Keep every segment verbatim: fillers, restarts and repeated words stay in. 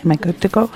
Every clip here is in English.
Am I good to go?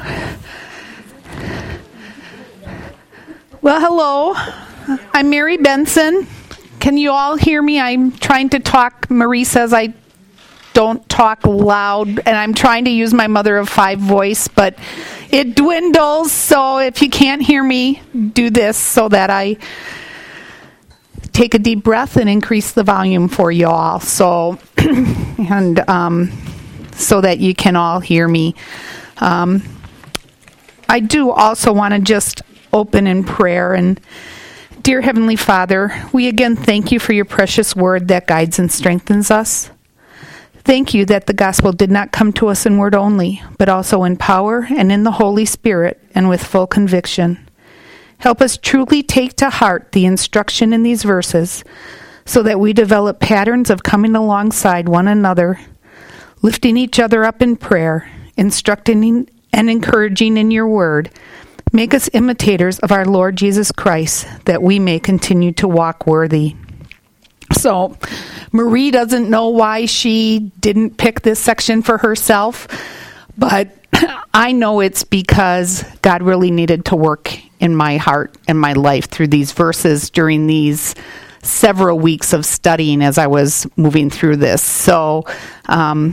Well, hello. I'm Mary Benson. Can you all hear me? I'm trying to talk. Marie says I don't talk loud, and I'm trying to use my mother of five voice, but it dwindles. So if you can't hear me, do this so that I take a deep breath and increase the volume for you all. So, and um, so that you can all hear me. Um, I do also want to just open in prayer. And dear Heavenly Father, we again thank you for your precious word that guides and strengthens us. Thank you that the gospel did not come to us in word only, but also in power and in the Holy Spirit and with full conviction. Help us truly take to heart the instruction in these verses so that we develop patterns of coming alongside one another, lifting each other up in prayer, instructing and encouraging in your word. Make us imitators of our Lord Jesus Christ, that we may continue to walk worthy. So, Marie doesn't know why she didn't pick this section for herself, but I know it's because God really needed to work in my heart and my life through these verses during these several weeks of studying as I was moving through this. So, um,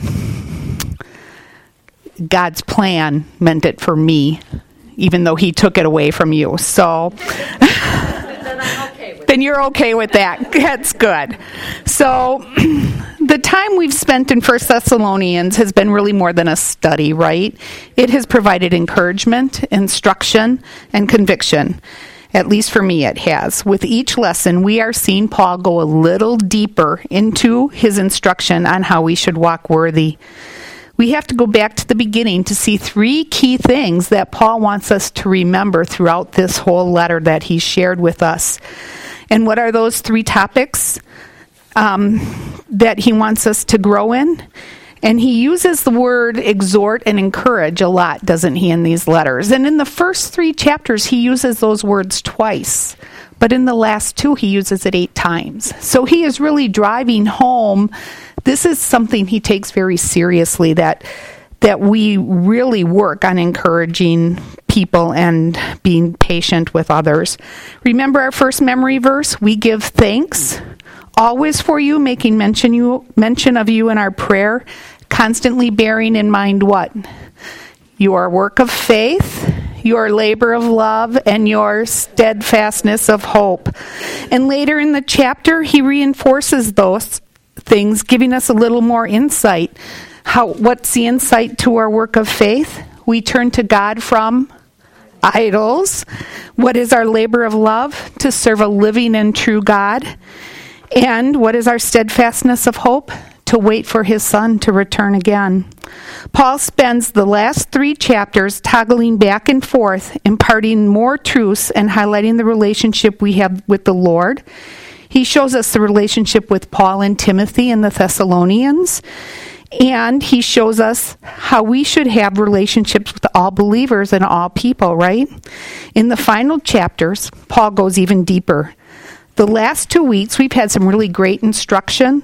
God's plan meant it for me, even though he took it away from you. So, then I'm okay with then you're okay with that. That's good. So, the time we've spent in First Thessalonians has been really more than a study, right? It has provided encouragement, instruction, and conviction. At least for me, it has. With each lesson, we are seeing Paul go a little deeper into his instruction on how we should walk worthy. We have to go back to the beginning to see three key things that Paul wants us to remember throughout this whole letter that he shared with us. And what are those three topics um, that he wants us to grow in? And he uses the word exhort and encourage a lot, doesn't he, in these letters? And in the first three chapters, he uses those words twice. But in the last two, he uses it eight times. So he is really driving home. This is something he takes very seriously, that that we really work on encouraging people and being patient with others. Remember our first memory verse? We give thanks always for you, making mention you mention of you in our prayer, constantly bearing in mind what? Your work of faith, your labor of love, and your steadfastness of hope. And later in the chapter, he reinforces those things, giving us a little more insight. How? What's the insight to our work of faith? We turn to God from idols. What is our labor of love? To serve a living and true God. And what is our steadfastness of hope? To wait for his Son to return again. Paul spends the last three chapters toggling back and forth, imparting more truths and highlighting the relationship we have with the Lord. He shows us the relationship with Paul and Timothy and the Thessalonians. And he shows us how we should have relationships with all believers and all people, right? In the final chapters, Paul goes even deeper. The last two weeks, we've had some really great instruction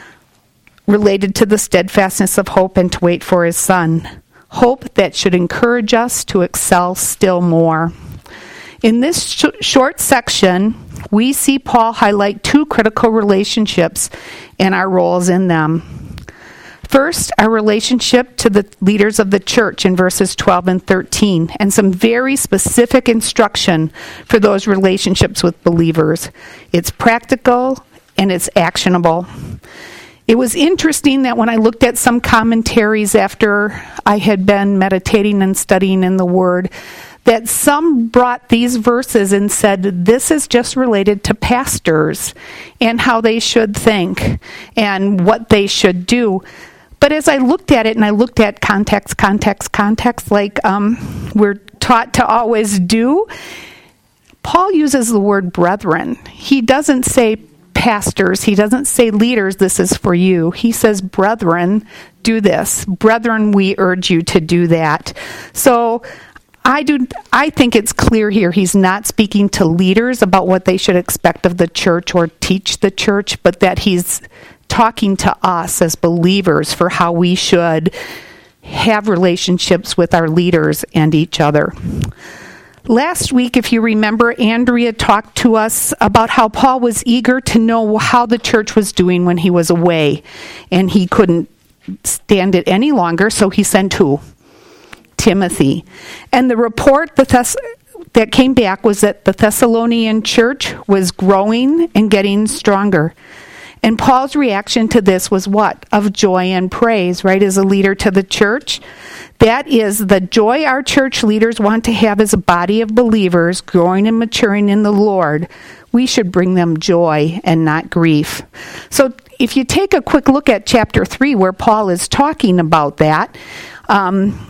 related to the steadfastness of hope and to wait for his Son. Hope that should encourage us to excel still more. In this sh- short section, we see Paul highlight two critical relationships and our roles in them. First, our relationship to the leaders of the church in verses twelve and thirteen, and some very specific instruction for those relationships with believers. It's practical and it's actionable. It was interesting that when I looked at some commentaries after I had been meditating and studying in the Word, that some brought these verses and said, this is just related to pastors and how they should think and what they should do. But as I looked at it, and I looked at context, context, context, like um, we're taught to always do, Paul uses the word brethren. He doesn't say pastors. He doesn't say leaders, this is for you. He says, brethren, do this. Brethren, we urge you to do that. So I do. I think it's clear here he's not speaking to leaders about what they should expect of the church or teach the church, but that he's talking to us as believers for how we should have relationships with our leaders and each other. Last week, if you remember, Andrea talked to us about how Paul was eager to know how the church was doing when he was away, and he couldn't stand it any longer, so he sent who? Timothy. And the report the Thess- that came back was that the Thessalonian church was growing and getting stronger. And Paul's reaction to this was what? Of joy and praise, right? As a leader to the church. That is the joy our church leaders want to have as a body of believers growing and maturing in the Lord. We should bring them joy and not grief. So if you take a quick look at chapter three where Paul is talking about that, um,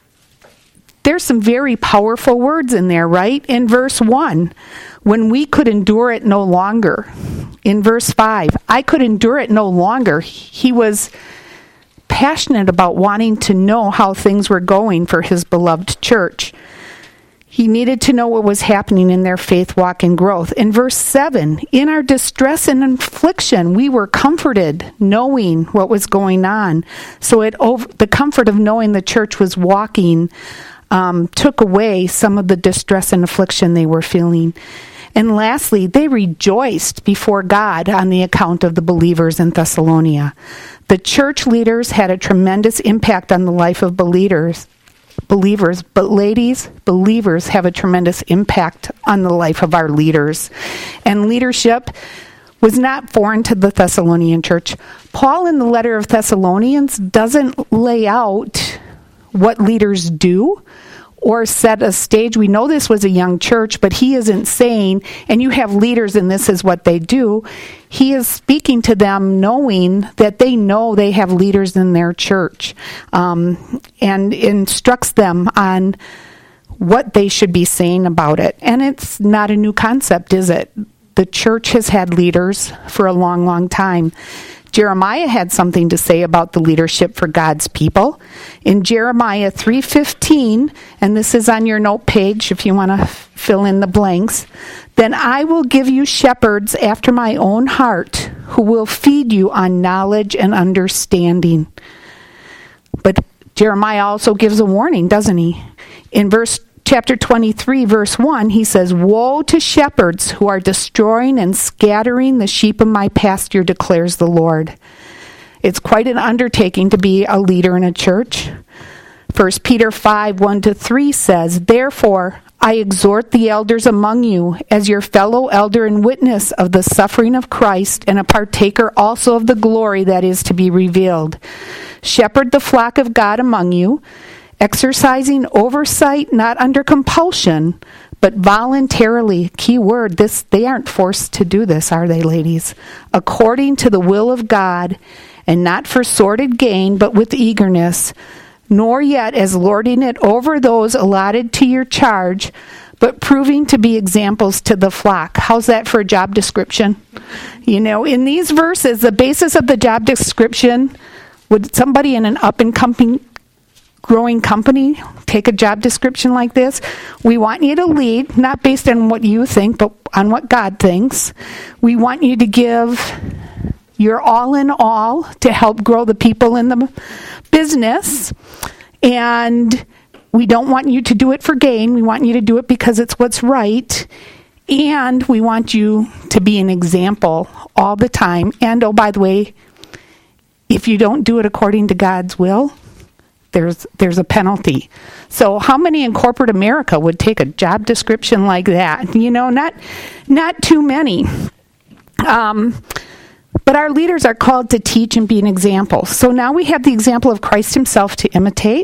there's some very powerful words in there, right? In verse one, when we could endure it no longer. In verse five, I could endure it no longer. He was passionate about wanting to know how things were going for his beloved church. He needed to know what was happening in their faith walk and growth. In verse seven, in our distress and affliction, we were comforted, knowing what was going on. So it over, the comfort of knowing the church was walking um, took away some of the distress and affliction they were feeling. And lastly, they rejoiced before God on the account of the believers in Thessalonica. The church leaders had a tremendous impact on the life of believers, believers, but ladies, believers have a tremendous impact on the life of our leaders. And leadership was not foreign to the Thessalonian church. Paul in the letter of Thessalonians doesn't lay out what leaders do or set a stage. We know this was a young church, but he isn't saying, and you have leaders and this is what they do. He is speaking to them knowing that they know they have leaders in their church, um, and instructs them on what they should be saying about it. And it's not a new concept, is it? The church has had leaders for a long, long time. Jeremiah had something to say about the leadership for God's people. In Jeremiah three fifteen, and this is on your note page if you want to f- fill in the blanks, then I will give you shepherds after my own heart who will feed you on knowledge and understanding. But Jeremiah also gives a warning, doesn't he? In verse Chapter twenty-three, verse one, he says, woe to shepherds who are destroying and scattering the sheep of my pasture, declares the Lord. It's quite an undertaking to be a leader in a church. First Peter five, one to three says, therefore, I exhort the elders among you as your fellow elder and witness of the suffering of Christ and a partaker also of the glory that is to be revealed. Shepherd the flock of God among you, exercising oversight not under compulsion, but voluntarily. Key word, this they aren't forced to do this, are they, ladies? According to the will of God, and not for sordid gain, but with eagerness, nor yet as lording it over those allotted to your charge, but proving to be examples to the flock. How's that for a job description? You know, in these verses, the basis of the job description, would somebody in an up-and-coming growing company take a job description like this? We want you to lead, not based on what you think, but on what God thinks. We want you to give your all in all to help grow the people in the business. And we don't want you to do it for gain. We want you to do it because it's what's right. And we want you to be an example all the time. And, oh, by the way, if you don't do it according to God's will, There's there's a penalty. So how many in corporate America would take a job description like that? You know, not not too many. Um, but our leaders are called to teach and be an example. So now we have the example of Christ himself to imitate.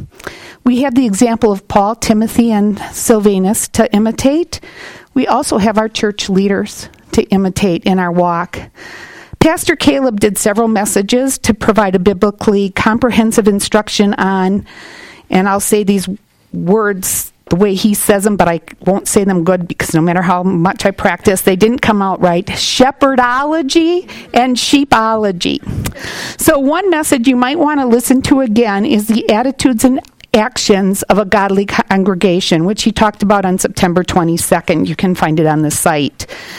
We have the example of Paul, Timothy, and Silvanus to imitate. We also have our church leaders to imitate in our walk. Pastor Caleb did several messages to provide a biblically comprehensive instruction on, and I'll say these words the way he says them, but I won't say them good because no matter how much I practice, they didn't come out right. Shepherdology and sheepology. So one message you might want to listen to again is the attitudes and actions of a godly congregation, which he talked about on September twenty-second. You can find it on the site.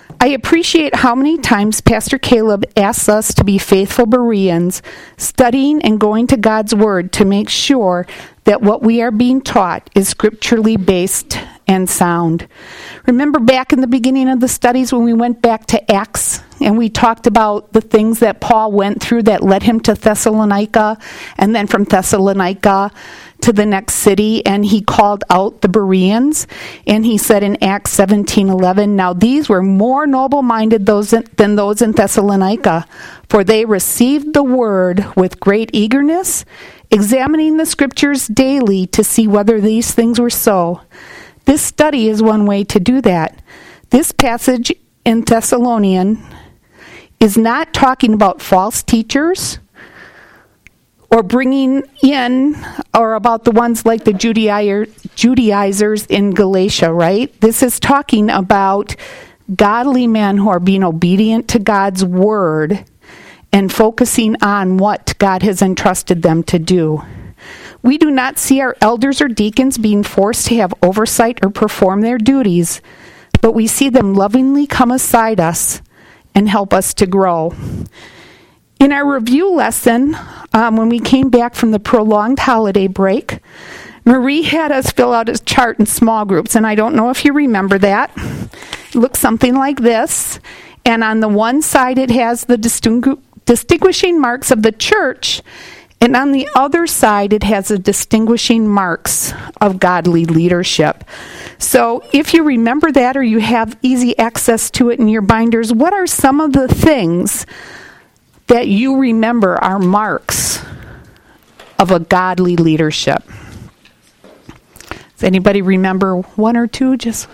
I appreciate how many times Pastor Caleb asks us to be faithful Bereans, studying and going to God's Word to make sure that what we are being taught is scripturally based and sound. Remember back in the beginning of the studies when we went back to Acts and we talked about the things that Paul went through that led him to Thessalonica, and then from Thessalonica to the next city, and he called out the Bereans, and he said in Acts seventeen eleven, now these were more noble-minded those in, than those in Thessalonica, for they received the word with great eagerness, examining the scriptures daily to see whether these things were so. This study is one way to do that. This passage in Thessalonian is not talking about false teachers or bringing in, or about the ones like the Judaizer, Judaizers in Galatia, right? This is talking about godly men who are being obedient to God's word and focusing on what God has entrusted them to do. We do not see our elders or deacons being forced to have oversight or perform their duties, but we see them lovingly come aside us and help us to grow. In our review lesson, um, when we came back from the prolonged holiday break, Marie had us fill out a chart in small groups, and I don't know if you remember that. It looks something like this, and on the one side it has the distingu- distinguishing marks of the church, and on the other side it has the distinguishing marks of godly leadership. So if you remember that or you have easy access to it in your binders, what are some of the things that you remember are marks of a godly leadership? Does anybody remember one or two? Just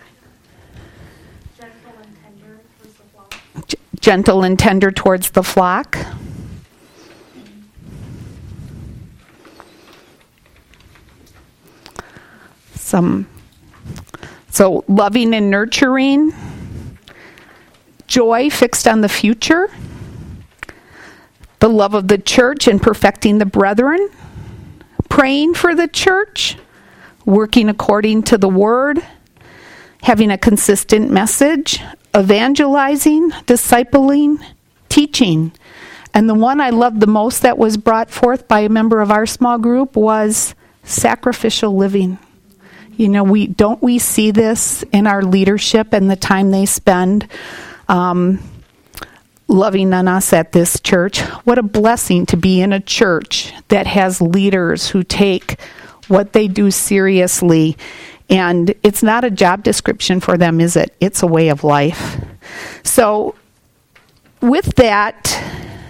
gentle and tender towards the flock. G- gentle and tender towards the flock. Some so loving and nurturing. Joy fixed on the future. The love of the church and perfecting the brethren, praying for the church, working according to the word, having a consistent message, evangelizing, discipling, teaching. And the one I loved the most that was brought forth by a member of our small group was sacrificial living. You know, we don't we see this in our leadership and the time they spend um, loving on us at this church. What a blessing to be in a church that has leaders who take what they do seriously. And it's not a job description for them, is it? It's a way of life. So with that,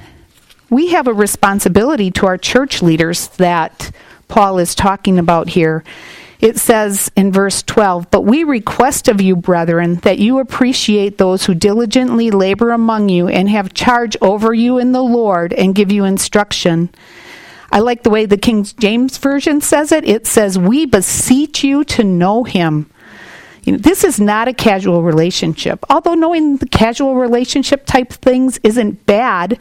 we have a responsibility to our church leaders that Paul is talking about here. It says in verse twelve, but we request of you, brethren, that you appreciate those who diligently labor among you and have charge over you in the Lord and give you instruction. I like the way the King James Version says it. It says, we beseech you to know him. You know, this is not a casual relationship. Although knowing the casual relationship type things isn't bad,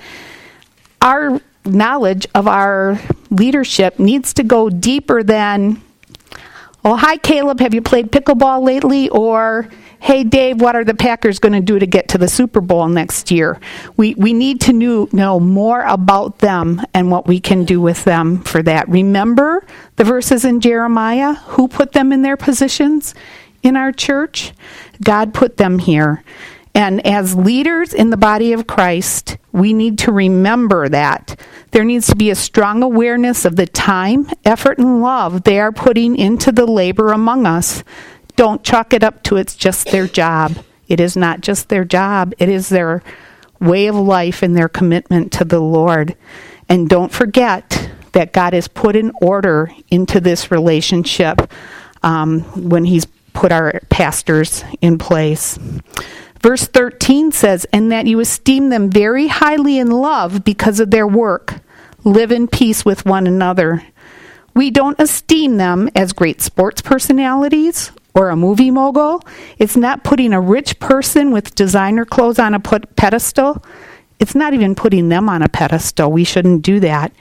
our knowledge of our leadership needs to go deeper than, oh, hi, Caleb, have you played pickleball lately? Or, hey, Dave, what are the Packers going to do to get to the Super Bowl next year? We we need to know, know more about them and what we can do with them for that. Remember the verses in Jeremiah? Who put them in their positions in our church? God put them here. And as leaders in the body of Christ, we need to remember that. There needs to be a strong awareness of the time, effort, and love they are putting into the labor among us. Don't chalk it up to it's just their job. It is not just their job. It is their way of life and their commitment to the Lord. And don't forget that God has put an order into this relationship um, when he's put our pastors in place. Verse thirteen says, and that you esteem them very highly in love because of their work. Live in peace with one another. We don't esteem them as great sports personalities or a movie mogul. It's not putting a rich person with designer clothes on a pedestal. It's not even putting them on a pedestal. We shouldn't do that.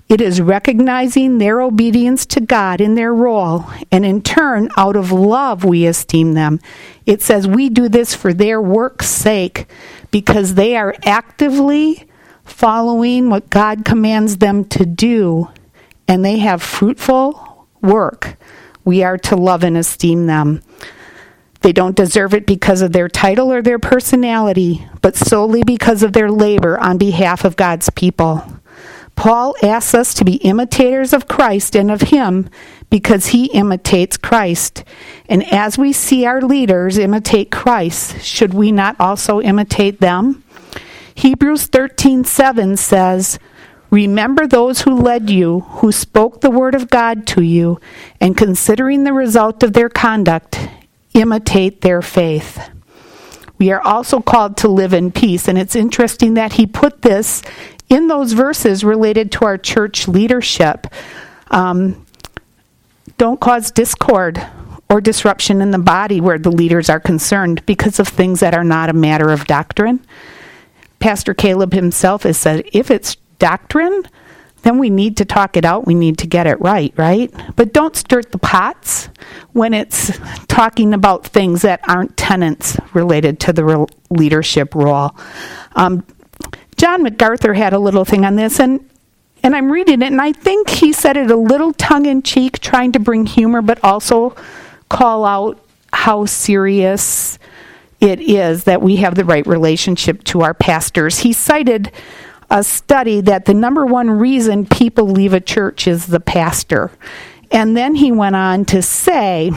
It is recognizing their obedience to God in their role, and in turn, out of love, we esteem them. It says we do this for their work's sake because they are actively following what God commands them to do, and they have fruitful work. We are to love and esteem them. They don't deserve it because of their title or their personality, but solely because of their labor on behalf of God's people. Paul asks us to be imitators of Christ and of Him because He imitates Christ. And as we see our leaders imitate Christ, should we not also imitate them? Hebrews thirteen seven says, "Remember those who led you, who spoke the word of God to you, and considering the result of their conduct, imitate their faith." We are also called to live in peace, and it's interesting that he put this in those verses related to our church leadership. Um, don't cause discord or disruption in the body where the leaders are concerned because of things that are not a matter of doctrine. Pastor Caleb himself has said, if it's doctrine, then we need to talk it out. We need to get it right, right? But don't stir the pots when it's talking about things that aren't tenets related to the re- leadership role. Um, John MacArthur had a little thing on this, and and I'm reading it, and I think he said it a little tongue-in-cheek, trying to bring humor, but also call out how serious it is that we have the right relationship to our pastors. He cited a study that the number one reason people leave a church is the pastor. And then he went on to say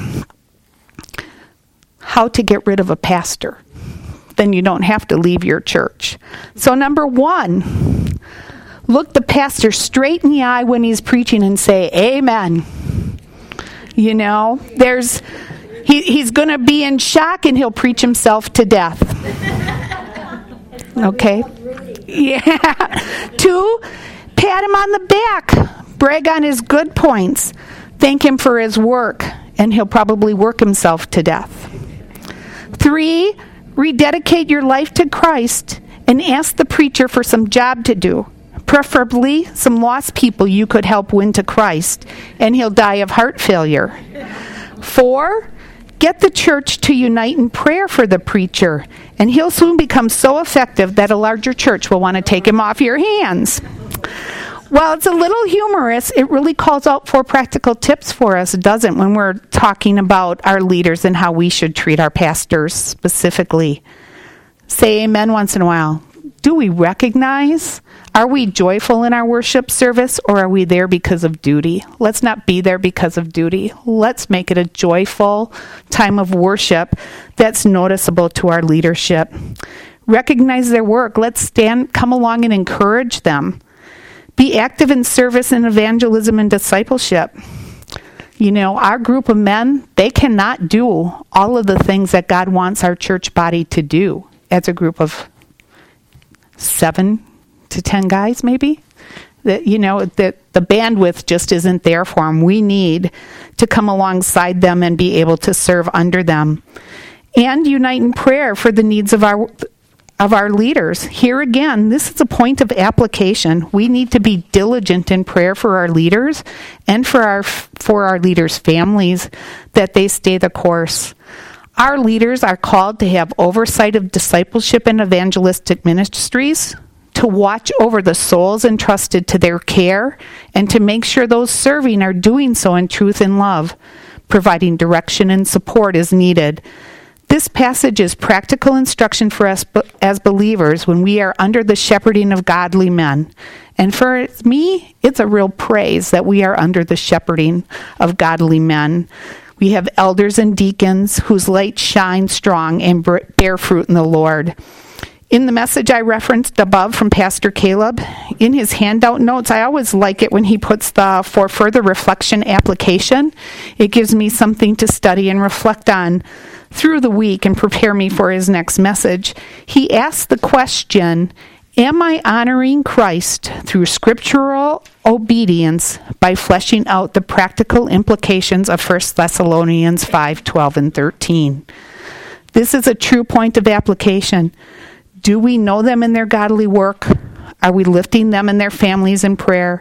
how to get rid of a pastor. Then you don't have to leave your church. So number one, look the pastor straight in the eye when he's preaching and say, amen. You know, there's he, he's going to be in shock and he'll preach himself to death. Okay? Yeah. Two, pat him on the back. Brag on his good points. Thank him for his work, and he'll probably work himself to death. Three, rededicate your life to Christ and ask the preacher for some job to do, preferably some lost people you could help win to Christ, and he'll die of heart failure. Four, get the church to unite in prayer for the preacher, and he'll soon become so effective that a larger church will want to take him off your hands. While it's a little humorous, it really calls out four practical tips for us, doesn't it, when we're talking about our leaders and how we should treat our pastors specifically. Say amen once in a while. Do we recognize? Are we joyful in our worship service, or are we there because of duty? Let's not be there because of duty. Let's make it a joyful time of worship that's noticeable to our leadership. Recognize their work. Let's stand, come along and encourage them. Be active in service and evangelism and discipleship. You know, our group of men, they cannot do all of the things that God wants our church body to do as a group of seven to ten guys, maybe. That, you know, that the bandwidth just isn't there for them. We need to come alongside them and be able to serve under them. And unite in prayer for the needs of our of our leaders. Here again, this is a point of application. We need to be diligent in prayer for our leaders and for our for our leaders' families, that they stay the course. Our leaders are called to have oversight of discipleship and evangelistic ministries, to watch over the souls entrusted to their care, and to make sure those serving are doing so in truth and love. Providing direction and support is needed. This passage is practical instruction for us as believers when we are under the shepherding of godly men. And for me, it's a real praise that we are under the shepherding of godly men. We have elders and deacons whose light shines strong and bear fruit in the Lord. In the message I referenced above from Pastor Caleb, in his handout notes, I always like it when he puts the for further reflection application. It gives me something to study and reflect on through the week and prepare me for his next message. He asked the question, am I honoring Christ through scriptural obedience by fleshing out the practical implications of First Thessalonians five, twelve, and thirteen? This is a true point of application. Do we know them in their godly work? Are we lifting them and their families in prayer?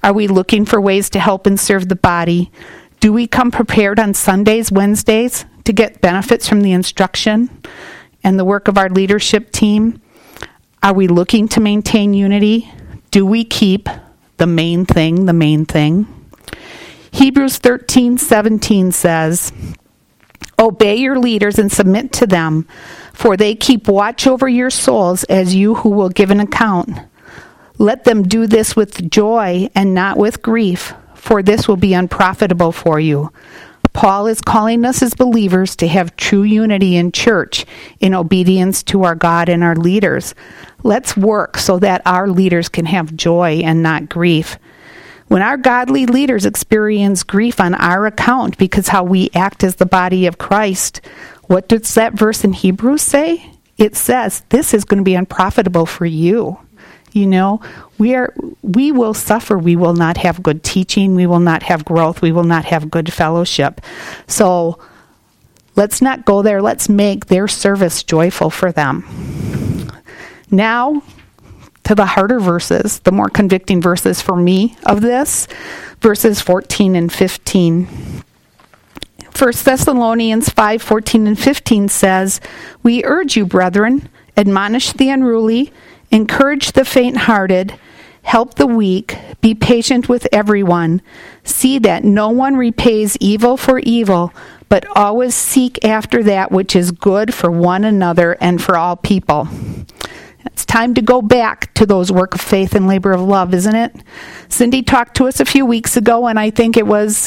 Are we looking for ways to help and serve the body? Do we come prepared on Sundays, Wednesdays to get benefits from the instruction and the work of our leadership team? Are we looking to maintain unity? Do we keep the main thing the main thing? Hebrews thirteen seventeen says, obey your leaders and submit to them, for they keep watch over your souls as you who will give an account. Let them do this with joy and not with grief, for this will be unprofitable for you. Paul is calling us as believers to have true unity in church in obedience to our God and our leaders. Let's work so that our leaders can have joy and not grief. When our godly leaders experience grief on our account because how we act as the body of Christ, what does that verse in Hebrews say? It says, this is going to be unprofitable for you. You know, we are, we will suffer. We will not have good teaching. We will not have growth. We will not have good fellowship. So let's not go there. Let's make their service joyful for them. Now, to the harder verses, the more convicting verses for me of this, verses fourteen and fifteen. First Thessalonians five fourteen and fifteen says, we urge you, brethren, admonish the unruly, encourage the faint-hearted, help the weak, be patient with everyone. See that no one repays evil for evil, but always seek after that which is good for one another and for all people. It's time to go back to those work of faith and labor of love, isn't it? Cindy talked to us a few weeks ago, and I think it was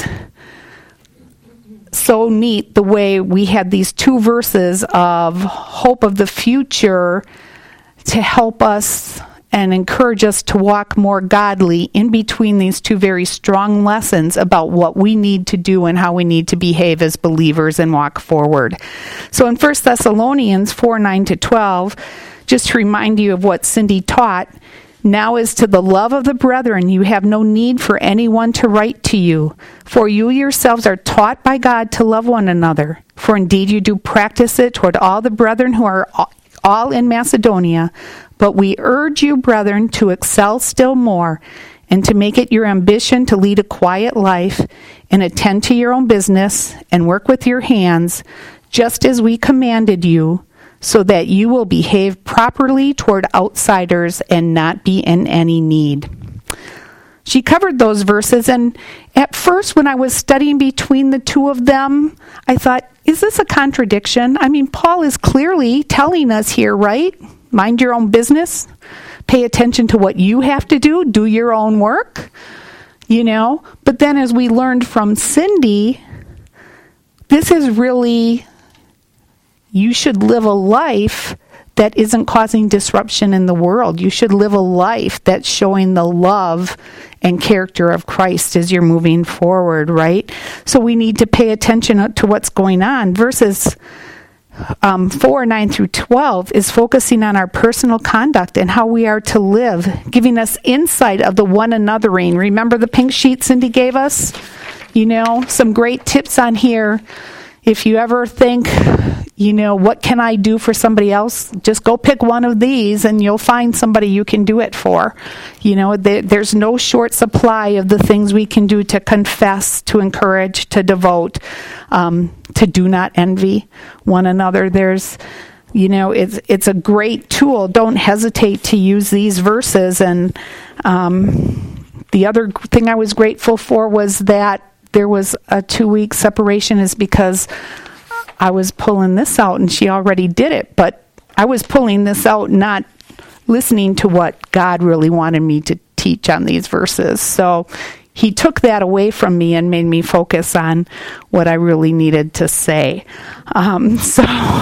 so neat the way we had these two verses of hope of the future to help us and encourage us to walk more godly in between these two very strong lessons about what we need to do and how we need to behave as believers and walk forward. So in First Thessalonians four, nine to twelve, just to remind you of what Cindy taught, now as to the love of the brethren, you have no need for anyone to write to you, for you yourselves are taught by God to love one another. For indeed you do practice it toward all the brethren who are all in Macedonia. But we urge you, brethren, to excel still more, and to make it your ambition to lead a quiet life, and attend to your own business, and work with your hands, just as we commanded you, so that you will behave properly toward outsiders and not be in any need. She covered those verses, and at first when I was studying between the two of them, I thought, is this a contradiction? I mean, Paul is clearly telling us here, right? Mind your own business. Pay attention to what you have to do. Do your own work. You know? But then as we learned from Cindy, this is really, you should live a life that isn't causing disruption in the world. You should live a life that's showing the love and character of Christ as you're moving forward, right? So we need to pay attention to what's going on. Verses um, four, nine through twelve is focusing on our personal conduct and how we are to live, giving us insight of the one anothering. Remember the pink sheet Cindy gave us? You know, some great tips on here. If you ever think, you know, what can I do for somebody else? Just go pick one of these and you'll find somebody you can do it for. You know, there, there's no short supply of the things we can do to confess, to encourage, to devote, um, to do not envy one another. There's, you know, it's it's a great tool. Don't hesitate to use these verses. And um, the other thing I was grateful for was that there was a two-week separation is because I was pulling this out and she already did it, but I was pulling this out not listening to what God really wanted me to teach on these verses. So he took that away from me and made me focus on what I really needed to say. Um, so,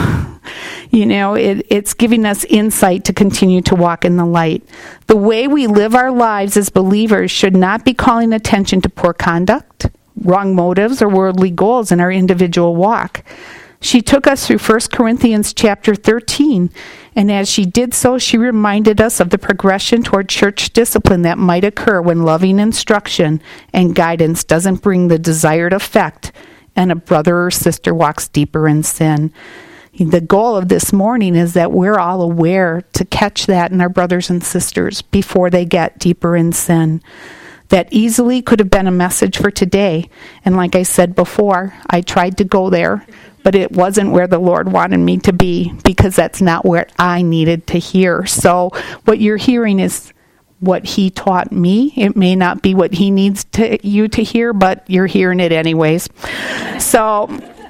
you know, it, it's giving us insight to continue to walk in the light. The way we live our lives as believers should not be calling attention to poor conduct, wrong motives, or worldly goals in our individual walk. She took us through First Corinthians chapter thirteen, and as she did so, she reminded us of the progression toward church discipline that might occur when loving instruction and guidance doesn't bring the desired effect, and a brother or sister walks deeper in sin. The goal of this morning is that we're all aware to catch that in our brothers and sisters before they get deeper in sin. That easily could have been a message for today. And like I said before, I tried to go there, but it wasn't where the Lord wanted me to be, because that's not what I needed to hear. So what you're hearing is what he taught me. It may not be what he needs to you to hear, but you're hearing it anyways. So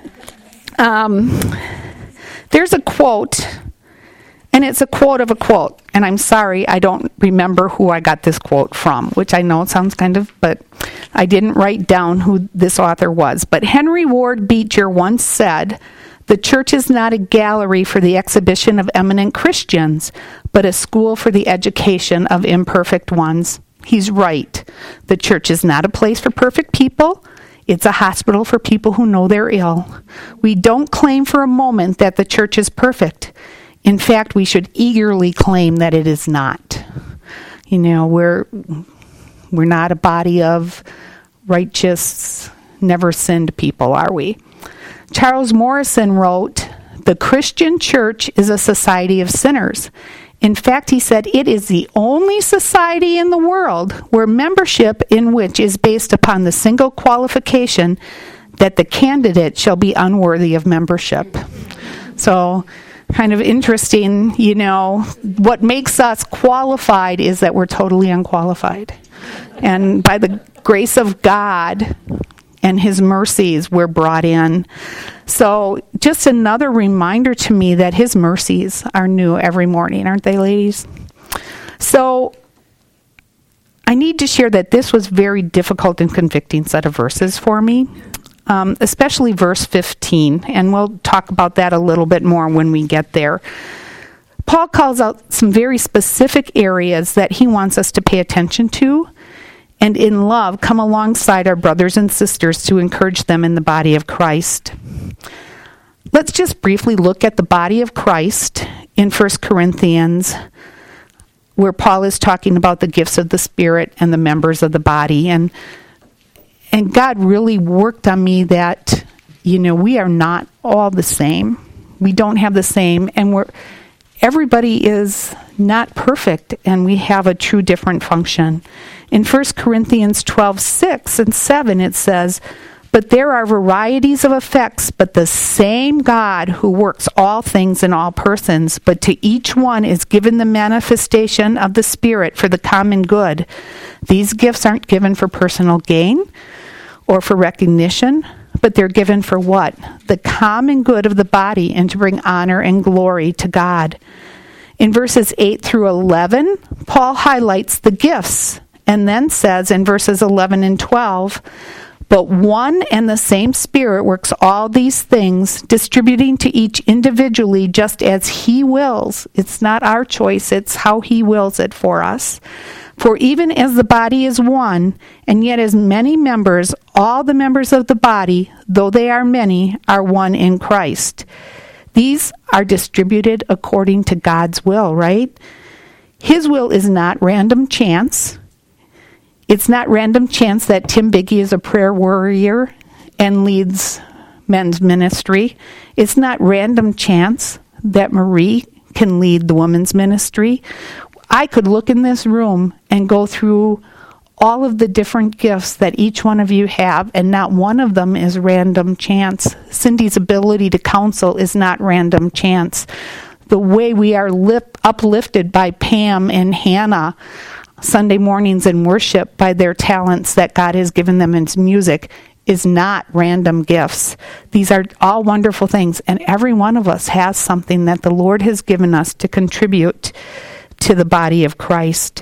um, there's a quote, and it's a quote of a quote. And I'm sorry, I don't remember who I got this quote from, which I know sounds kind of, but I didn't write down who this author was. But Henry Ward Beecher once said, "The church is not a gallery for the exhibition of eminent Christians, but a school for the education of imperfect ones." He's right. The church is not a place for perfect people. It's a hospital for people who know they're ill. We don't claim for a moment that the church is perfect. In fact, we should eagerly claim that it is not. You know, we're we're not a body of righteous, never sinned people, are we? Charles Morrison wrote, "The Christian church is a society of sinners. In fact," he said, "it is the only society in the world where membership in which is based upon the single qualification that the candidate shall be unworthy of membership." So, kind of interesting, you know, what makes us qualified is that we're totally unqualified. And by the grace of God and his mercies, we're brought in. So just another reminder to me that his mercies are new every morning, aren't they, ladies? So I need to share that this was very difficult and convicting set of verses for me. Um, especially verse fifteen, and we'll talk about that a little bit more when we get there. Paul calls out some very specific areas that he wants us to pay attention to, and in love come alongside our brothers and sisters to encourage them in the body of Christ. Let's just briefly look at the body of Christ in First Corinthians, where Paul is talking about the gifts of the Spirit and the members of the body. And And God really worked on me that, you know, we are not all the same. We don't have the same, and we're everybody is not perfect, and we have a true different function. In First Corinthians twelve, six and seven, it says, "But there are varieties of effects, but the same God who works all things in all persons, but to each one is given the manifestation of the Spirit for the common good. These gifts aren't given for personal gain or for recognition, but they're given for what? The common good of the body, and to bring honor and glory to God." In verses eight through eleven, Paul highlights the gifts, and then says in verses eleven and twelve, "But one and the same Spirit works all these things, distributing to each individually just as he wills." It's not our choice, it's how he wills it for us. "For even as the body is one, and yet as many members, all the members of the body, though they are many, are one in Christ." These are distributed according to God's will, right? His will is not random chance. It's not random chance that Tim Biggie is a prayer warrior and leads men's ministry. It's not random chance that Marie can lead the women's ministry. I could look in this room and go through all of the different gifts that each one of you have, and not one of them is random chance. Cindy's ability to counsel is not random chance. The way we are lip, uplifted by Pam and Hannah Sunday mornings in worship by their talents that God has given them in music is not random gifts. These are all wonderful things, and every one of us has something that the Lord has given us to contribute to the body of Christ.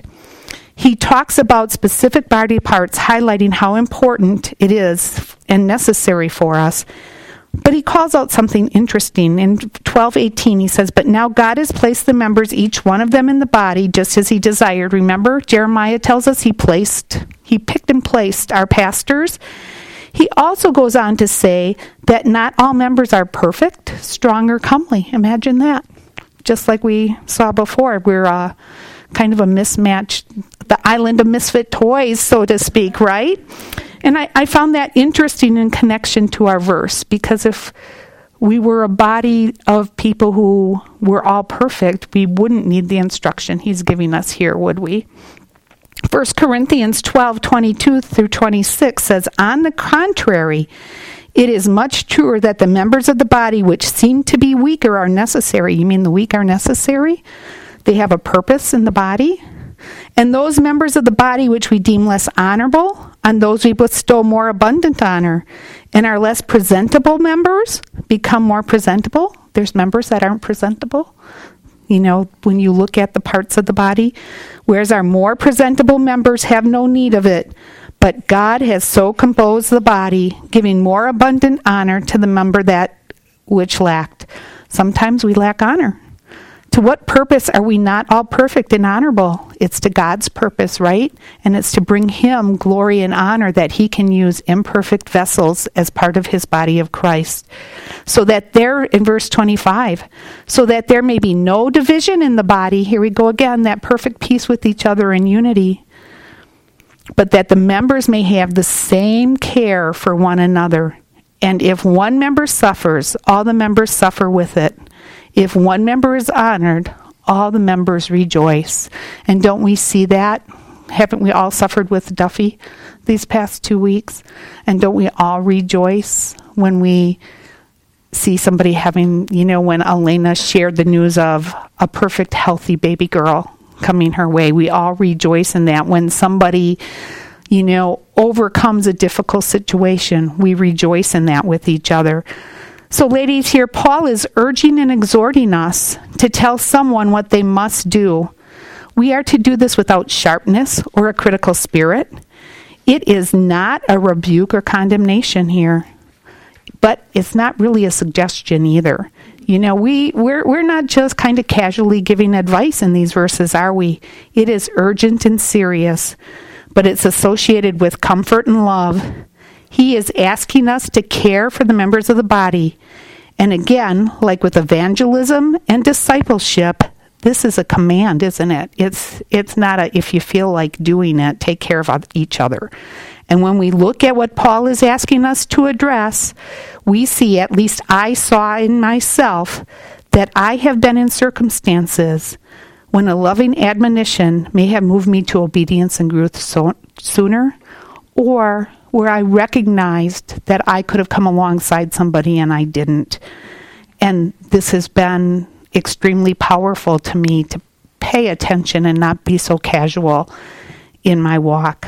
He talks about specific body parts, highlighting how important it is and necessary for us. But he calls out something interesting. In twelve eighteen, he says, "But now God has placed the members, each one of them in the body, just as he desired." Remember, Jeremiah tells us he placed, he picked and placed our pastors. He also goes on to say that not all members are perfect, strong, or comely. Imagine that. Just like we saw before, we're uh, kind of a mismatched, the island of misfit toys, so to speak, right? And I, I found that interesting in connection to our verse, because if we were a body of people who were all perfect, we wouldn't need the instruction he's giving us here, would we? First Corinthians twelve, twenty-two through twenty-six says, on the contrary, it is much truer that the members of the body which seem to be weaker are necessary. You mean the weak are necessary? They have a purpose in the body. And those members of the body which we deem less honorable, on those we bestow more abundant honor. And our less presentable members become more presentable. There's members that aren't presentable. You know, when you look at the parts of the body, whereas our more presentable members have no need of it. But God has so composed the body, giving more abundant honor to the member that which lacked. Sometimes we lack honor. To what purpose are we not all perfect and honorable? It's to God's purpose, right? And it's to bring him glory and honor that he can use imperfect vessels as part of his body of Christ. So that there, in verse twenty-five, so that there may be no division in the body. Here we go again, that perfect peace with each other in unity. But that the members may have the same care for one another. And if one member suffers, all the members suffer with it. If one member is honored, all the members rejoice. And don't we see that? Haven't we all suffered with Duffy these past two weeks? And don't we all rejoice when we see somebody having, you know, when Elena shared the news of a perfect, healthy baby girl coming her way? We all rejoice in that. When somebody, you know, overcomes a difficult situation, we rejoice in that with each other. So ladies, here Paul is urging and exhorting us to tell someone what they must do. We are to do this without sharpness or a critical spirit. It is not a rebuke or condemnation here, but it's not really a suggestion either. You know, we, we're, we're not just kind of casually giving advice in these verses, are we? It is urgent and serious, but it's associated with comfort and love. He is asking us to care for the members of the body. And again, like with evangelism and discipleship, this is a command, isn't it? It's it's not a, if you feel like doing it, take care of each other. And when we look at what Paul is asking us to address, we see, at least I saw in myself, that I have been in circumstances when a loving admonition may have moved me to obedience and growth so, sooner, or where I recognized that I could have come alongside somebody and I didn't. And this has been extremely powerful to me to pay attention and not be so casual in my walk.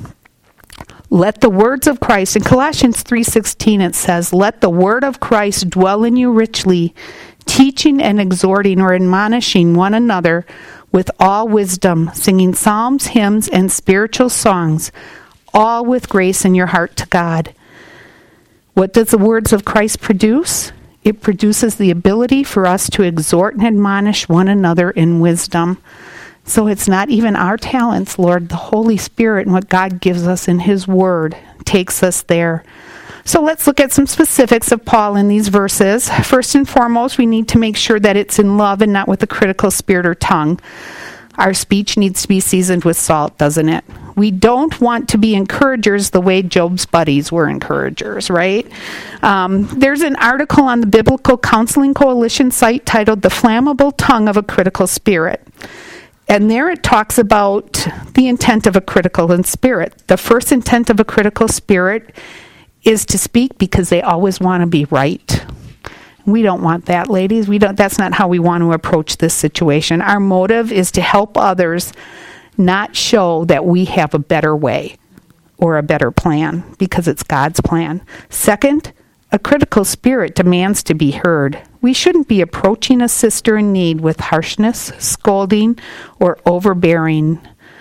Let the words of Christ, in Colossians three sixteen it says, let the word of Christ dwell in you richly, teaching and exhorting or admonishing one another with all wisdom, singing psalms, hymns, and spiritual songs, all with grace in your heart to God. What does the words of Christ produce? It produces the ability for us to exhort and admonish one another in wisdom. So it's not even our talents, Lord. The Holy Spirit and what God gives us in his word takes us there. So let's look at some specifics of Paul in these verses. First and foremost, we need to make sure that it's in love and not with a critical spirit or tongue. Our speech needs to be seasoned with salt, doesn't it? We don't want to be encouragers the way Job's buddies were encouragers, right? Um, there's an article on the Biblical Counseling Coalition site titled The Flammable Tongue of a Critical Spirit. And there it talks about the intent of a critical spirit. The first intent of a critical spirit is to speak because they always want to be right. We don't want that, ladies. We don't. That's not how we want to approach this situation. Our motive is to help others, not show that we have a better way or a better plan, because it's God's plan. Second, a critical spirit demands to be heard. We shouldn't be approaching a sister in need with harshness, scolding, or overbearingness.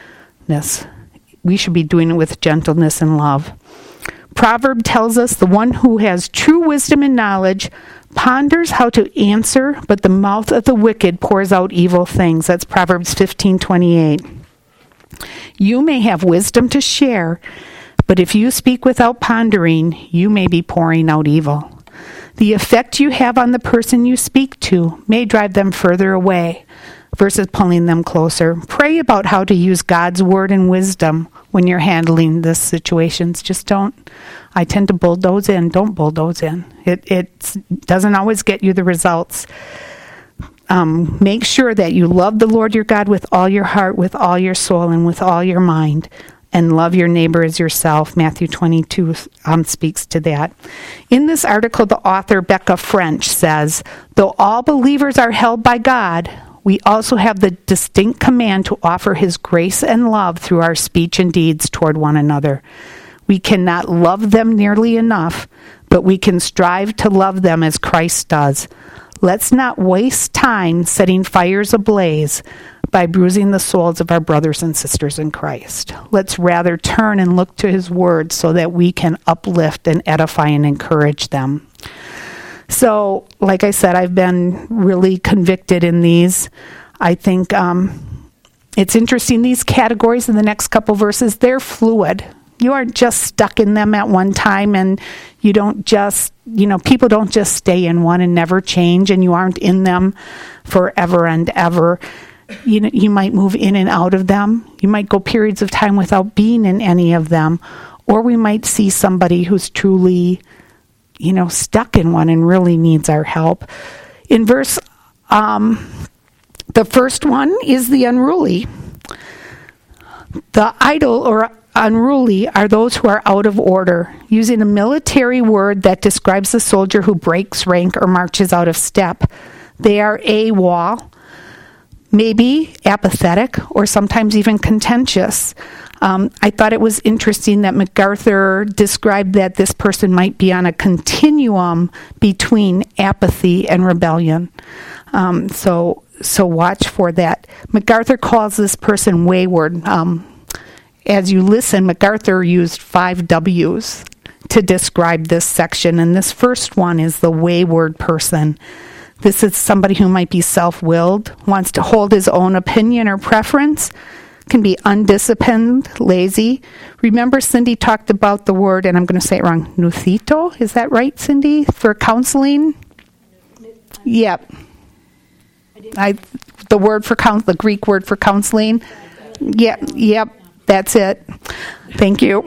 We should be doing it with gentleness and love. Proverb tells us the one who has true wisdom and knowledge ponders how to answer, but the mouth of the wicked pours out evil things. That's Proverbs fifteen twenty-eight. You may have wisdom to share, but if you speak without pondering, you may be pouring out evil. The effect you have on the person you speak to may drive them further away versus pulling them closer. Pray about how to use God's word and wisdom when you're handling these situations. Just don't, I tend to bulldoze in. Don't bulldoze in. It, it doesn't always get you the results. um, make sure that you love the Lord your God with all your heart, with all your soul, and with all your mind, and love your neighbor as yourself. Matthew twenty-two um, speaks to that. In this article, the author Becca French says, though all believers are held by God, we also have the distinct command to offer his grace and love through our speech and deeds toward one another. We cannot love them nearly enough, but we can strive to love them as Christ does. Let's not waste time setting fires ablaze by bruising the souls of our brothers and sisters in Christ. Let's rather turn and look to his word so that we can uplift and edify and encourage them. So, like I said, I've been really convicted in these. I think um, it's interesting, these categories in the next couple verses, they're fluid. You aren't just stuck in them at one time, and you don't just, you know, people don't just stay in one and never change, and you aren't in them forever and ever. You know, you might move in and out of them. You might go periods of time without being in any of them, or we might see somebody who's truly, you know, stuck in one and really needs our help. In verse, um, the first one is the unruly. The idle or unruly are those who are out of order, using a military word that describes the soldier who breaks rank or marches out of step. They are AWOL, maybe apathetic, or sometimes even contentious. Um, I thought it was interesting that MacArthur described that this person might be on a continuum between apathy and rebellion. Um, so, so watch for that. MacArthur calls this person wayward. Um, As you listen, MacArthur used five W's to describe this section, and this first one is the wayward person. This is somebody who might be self-willed, wants to hold his own opinion or preference, can be undisciplined, lazy. Remember, Cindy talked about the word, and I'm going to say it wrong, nuthito? Is that right, Cindy, for counseling? Yep. I, the word for counsel, the Greek word for counseling. Yep, yep. That's it. Thank you.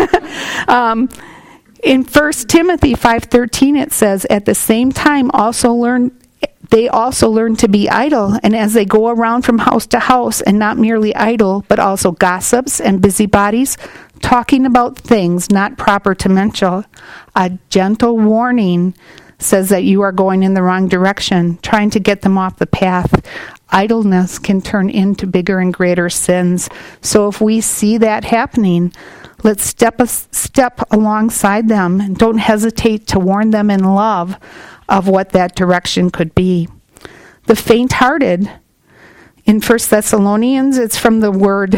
um, in First Timothy five thirteen, it says, at the same time also learn they also learn to be idle, and as they go around from house to house, and not merely idle, but also gossips and busybodies, talking about things not proper to mention. A gentle warning says that you are going in the wrong direction, trying to get them off the path. Idleness can turn into bigger and greater sins. So if we see that happening, let's step a step alongside them and don't hesitate to warn them in love of what that direction could be. The faint-hearted, in First Thessalonians, it's from the word,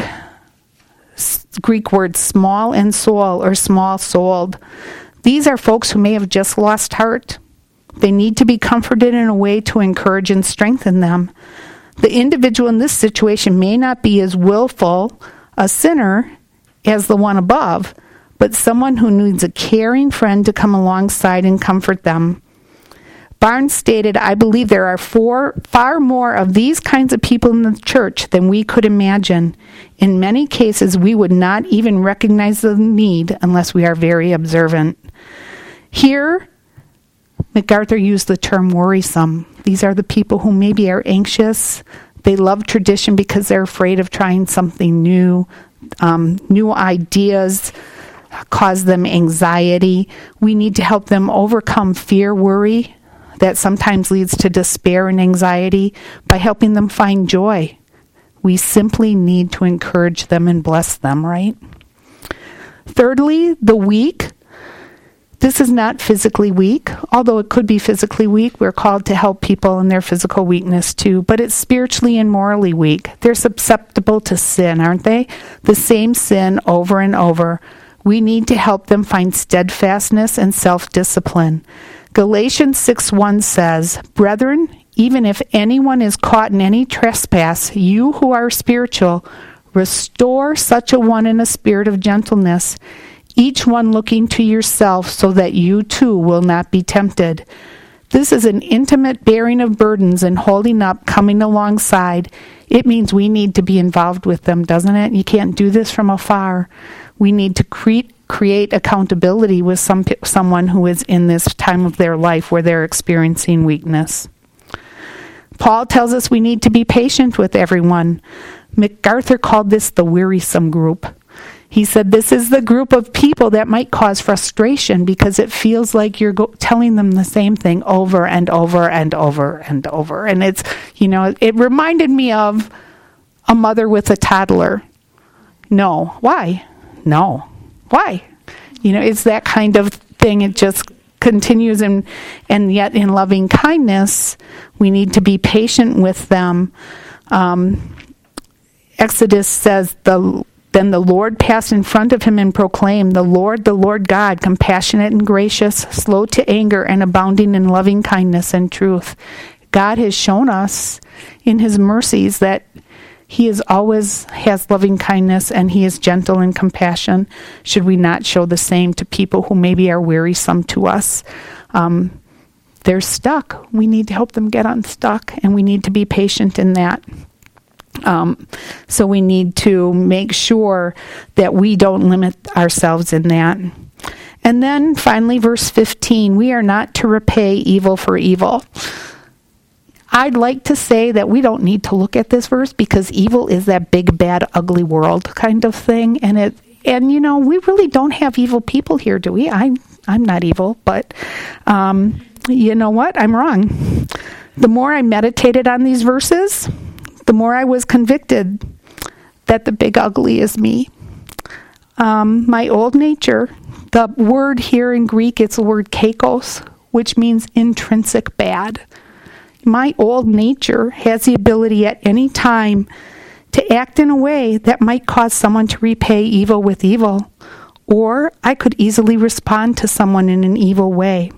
Greek word small and soul, or small-souled. These are folks who may have just lost heart. They need to be comforted in a way to encourage and strengthen them. The individual in this situation may not be as willful a sinner as the one above, but someone who needs a caring friend to come alongside and comfort them. Barnes stated, I believe there are four, far more of these kinds of people in the church than we could imagine. In many cases, we would not even recognize the need unless we are very observant. Here, MacArthur used the term worrisome. These are the people who maybe are anxious. They love tradition because they're afraid of trying something new. Um, new ideas cause them anxiety. We need to help them overcome fear, worry, that sometimes leads to despair and anxiety, by helping them find joy. We simply need to encourage them and bless them, right? Thirdly, the weak. This is not physically weak, although it could be physically weak. We're called to help people in their physical weakness too, but it's spiritually and morally weak. They're susceptible to sin, aren't they? The same sin over and over. We need to help them find steadfastness and self-discipline. Galatians six one says, Brethren, even if anyone is caught in any trespass, you who are spiritual, restore such a one in a spirit of gentleness, each one looking to yourself so that you too will not be tempted. This is an intimate bearing of burdens and holding up, coming alongside. It means we need to be involved with them, doesn't it? You can't do this from afar. We need to create create accountability with some someone who is in this time of their life where they're experiencing weakness. Paul tells us we need to be patient with everyone. MacArthur called this the wearisome group. He said this is the group of people that might cause frustration because it feels like you're go- telling them the same thing over and over and over and over. And it's, you know, it reminded me of a mother with a toddler. No. Why? No. Why? You know, it's that kind of thing. It just continues, and and yet in loving kindness, we need to be patient with them. Um, Exodus says, the then the Lord passed in front of him and proclaimed, the Lord, the Lord God, compassionate and gracious, slow to anger and abounding in loving kindness and truth. God has shown us in his mercies that he is always has loving kindness and he is gentle in compassion. Should we not show the same to people who maybe are wearisome to us? Um, they're stuck. We need to help them get unstuck, and we need to be patient in that. Um, so we need to make sure that we don't limit ourselves in that. And then finally, verse fifteen, we are not to repay evil for evil. I'd like to say that we don't need to look at this verse because evil is that big, bad, ugly world kind of thing. And it, and you know, we really don't have evil people here, do we? I'm, I'm not evil, but um, you know what? I'm wrong. The more I meditated on these verses, the more I was convicted that the big ugly is me. Um, my old nature, the word here in Greek, it's the word kakos, which means intrinsic bad. My old nature has the ability at any time to act in a way that might cause someone to repay evil with evil, or I could easily respond to someone in an evil way.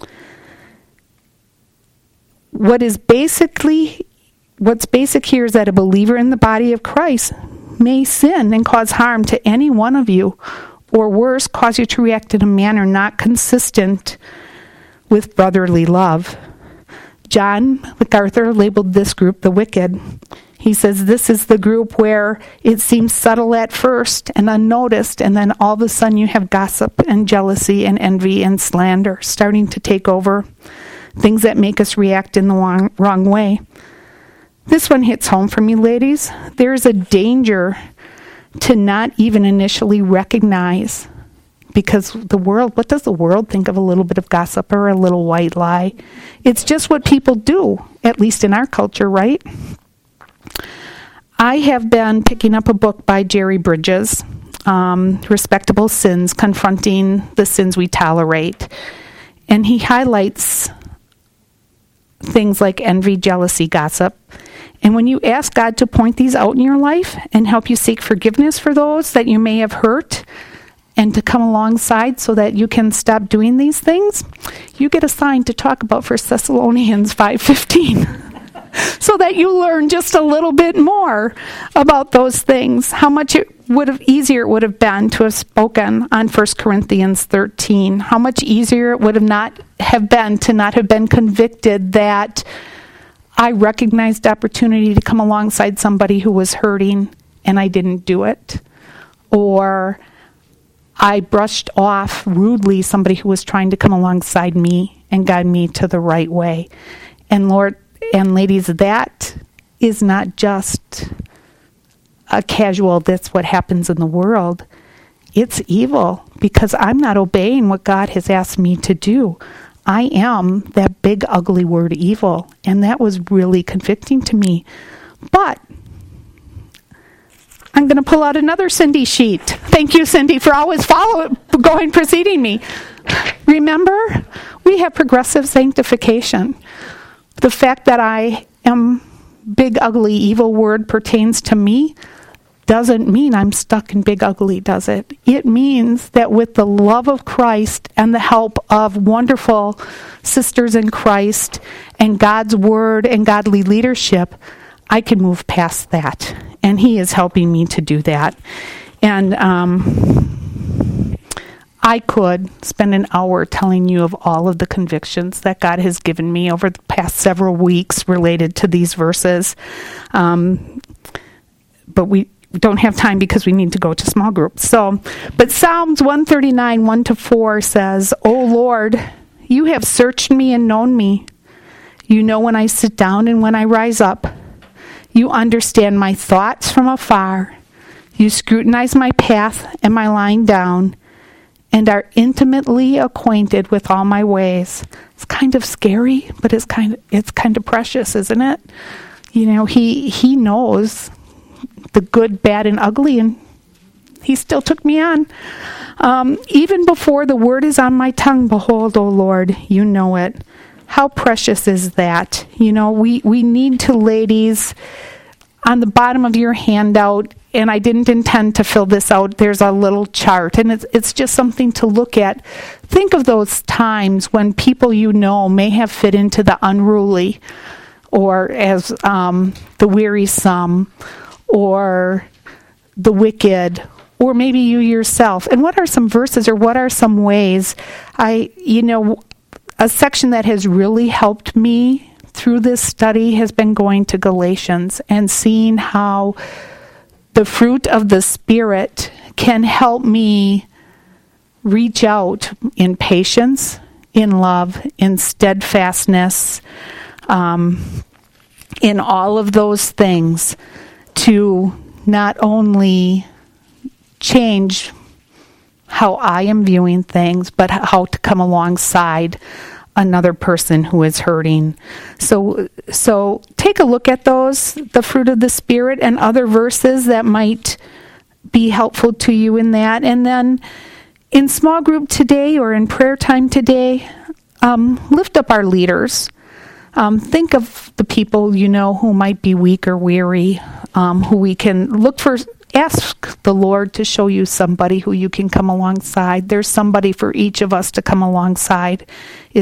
What is basically What's basic here is that a believer in the body of Christ may sin and cause harm to any one of you, or worse, cause you to react in a manner not consistent with brotherly love. John MacArthur labeled this group the wicked. He says this is the group where it seems subtle at first and unnoticed, and then all of a sudden you have gossip and jealousy and envy and slander starting to take over, things that make us react in the wrong, wrong way. This one hits home for me, ladies. There's a danger to not even initially recognize, because the world, what does the world think of a little bit of gossip or a little white lie? It's just what people do, at least in our culture, right? I have been picking up a book by Jerry Bridges, um, Respectable Sins, Confronting the Sins We Tolerate. And he highlights things like envy, jealousy, gossip. And when you ask God to point these out in your life and help you seek forgiveness for those that you may have hurt and to come alongside so that you can stop doing these things, you get assigned to talk about First Thessalonians five fifteen so that you learn just a little bit more about those things. How much it would have easier it would have been to have spoken on First Corinthians thirteen. How much easier it would have not have been to not have been convicted that I recognized opportunity to come alongside somebody who was hurting and I didn't do it. Or I brushed off rudely somebody who was trying to come alongside me and guide me to the right way. And Lord and ladies, that is not just a casual, that's what happens in the world. It's evil because I'm not obeying what God has asked me to do. I am that big ugly word evil, and that was really convicting to me. But I'm going to pull out another Cindy sheet. Thank you, Cindy, for always follow going preceding me. Remember, we have progressive sanctification. The fact that I am big ugly evil word pertains to me doesn't mean I'm stuck in big ugly, does it? It means that with the love of Christ and the help of wonderful sisters in Christ and God's word and godly leadership, I can move past that. And he is helping me to do that. And um, I could spend an hour telling you of all of the convictions that God has given me over the past several weeks related to these verses. Um, but we don't have time because we need to go to small groups. So, but Psalms one thirty-nine, one to four says, O Lord, you have searched me and known me. You know when I sit down and when I rise up. You understand my thoughts from afar. You scrutinize my path and my lying down, and are intimately acquainted with all my ways. It's kind of scary, but it's kind of, it's kind of precious, isn't it? You know, he he knows the good, bad, and ugly, and he still took me on. Um, even before the word is on my tongue, behold, O Lord, you know it. How precious is that? You know, we, we need to, ladies, on the bottom of your handout, and I didn't intend to fill this out, there's a little chart, and it's, it's just something to look at. Think of those times when people you know may have fit into the unruly, or as um, the wearisome, or the wicked, or maybe you yourself. And what are some verses, or what are some ways? I, you know, a section that has really helped me through this study has been going to Galatians and seeing how the fruit of the Spirit can help me reach out in patience, in love, in steadfastness, um, in all of those things, to not only change how I am viewing things, but how to come alongside another person who is hurting. So so take a look at those, the fruit of the Spirit, and other verses that might be helpful to you in that. And then in small group today, or in prayer time today, um, lift up our leaders. Um, think of the people you know who might be weak or weary, um, who we can look for. Ask the Lord to show you somebody who you can come alongside. There's somebody for each of us to come alongside.